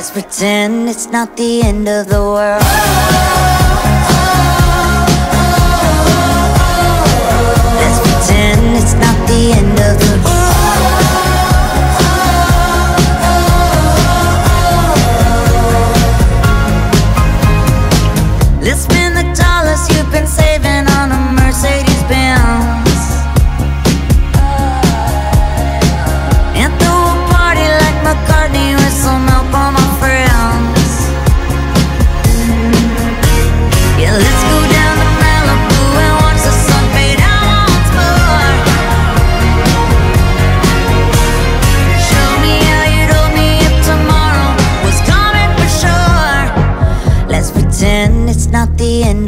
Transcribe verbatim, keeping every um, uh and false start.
Let's pretend it's not the end of the world. Let's pretend it's not the end of the world. Let's spend the dollars you've been saving on a Mercedes Benz and throw a party like McCartney with some help on my friends. Yeah, let's go down to Malibu and watch the sun fade out once more. Show me how you told me if tomorrow was coming for sure. Let's pretend it's not the end